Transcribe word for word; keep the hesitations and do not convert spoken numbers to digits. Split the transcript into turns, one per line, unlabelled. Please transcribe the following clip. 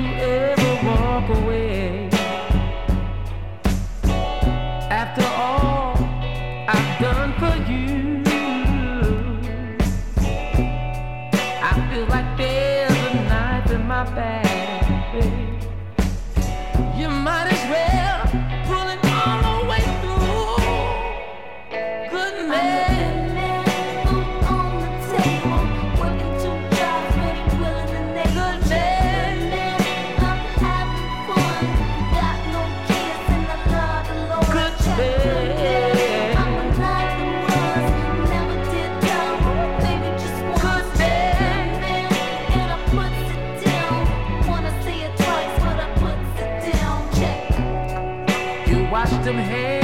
ever walk away? After all I've done for you, I feel like there's a knife in my back. You might as well pull it all the way through. Good man. On the table, working two jobs, but he willing to name. Good man. I'm having fun. Got no kids and I love the Lord. Good man. I'm a life that was, never did dumb. Maybe just once. Good man. And I puts it down. Wanna see it twice, but I puts it down. Check. You watched him hand.